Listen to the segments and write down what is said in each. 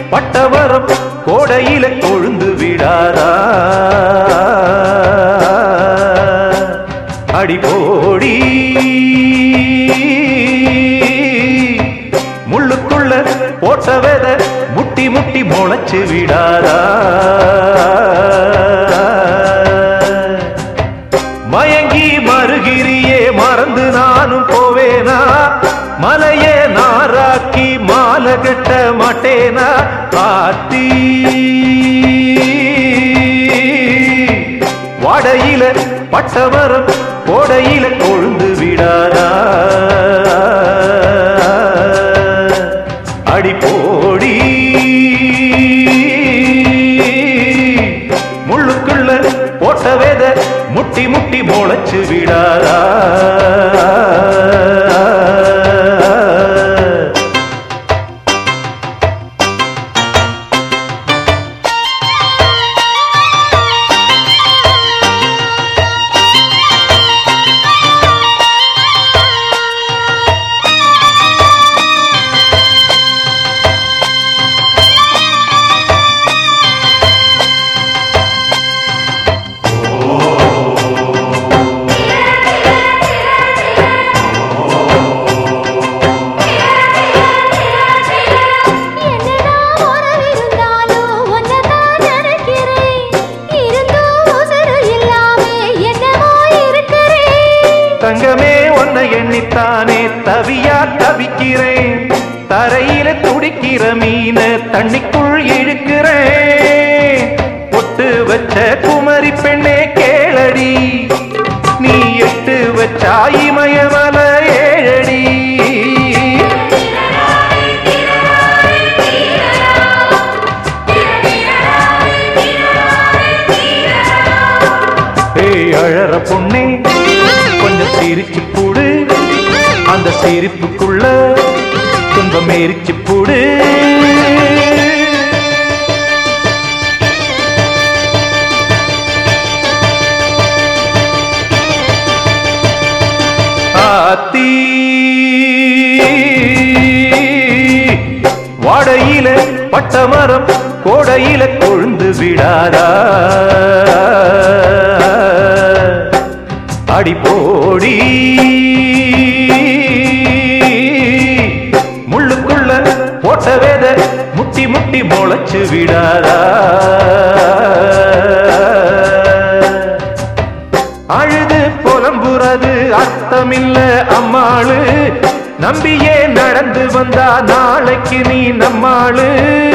பட்டவரம் கோடையில கொழுந்து விடாதா அடிபோடி முள்ளுக்குள்ள போட்ட வெத முட்டி முட்டி முளைச்சு விடாதா மயங்கி மறுகிரியே மறந்து நானும் போவேனா மலையே நாராக்கி மாலை கட்ட மாட்டேனா காத்தி வாடையில பட்டவரம் கோடையில கொழுந்து விடாதா அடிபோடி முள்ளுக்குள்ள போட்ட வேத முட்டி முட்டி முளைச்சு விடாதா தங்கமே உன்னை எண்ணித்தானே தவியா தவிக்கிறேன் தரையில துடிக்கிற மீன தண்ணிக்குள் இழுக்கிறேன் பொட்டு வச்ச குமரி பெண்ணே கேளடி நீ எட்டு வச்சா இமயமல ஏழடி அழற பொண்ணே கொஞ்சம் சிரிச்சு போடு அந்த சிரிப்புக்குள்ள துன்பம் எரிச்சு போடு ஆத்தி வாடையில பட்டமரம் கோடையில கொழுந்து விடாதா அடிபோடி முள்ளுக்குள்ள போட்ட வேத முட்டி முட்டி முளைச்சு விடாதா அழுது புலம்புறது அர்த்தமில்ல அம்மாளு நம்பியே நடந்து வந்தா நாளைக்கு நீ நம்மாளு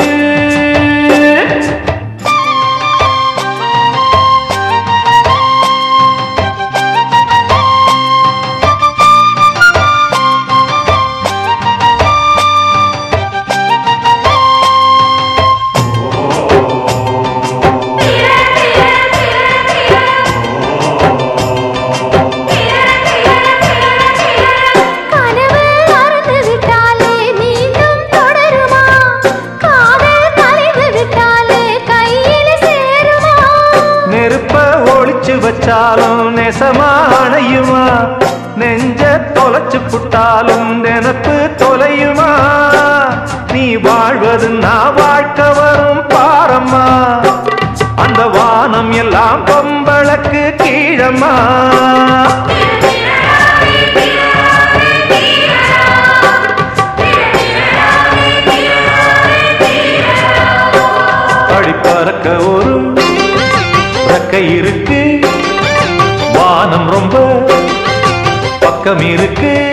வச்சாலும் நெசமா அணையுமா நெஞ்ச தொலைச்சு புட்டாலும் நினப்பு தொலையுமா நீ வாழ்வது நான் வாழ்க்கை வரும் பாரம்மா அந்த வானம் எல்லாம் பொம்பளுக்கு கீழம்மா அடிப்பறக்க ஒரு இருக்கு வானம் ரொம்ப பக்கம் இருக்கு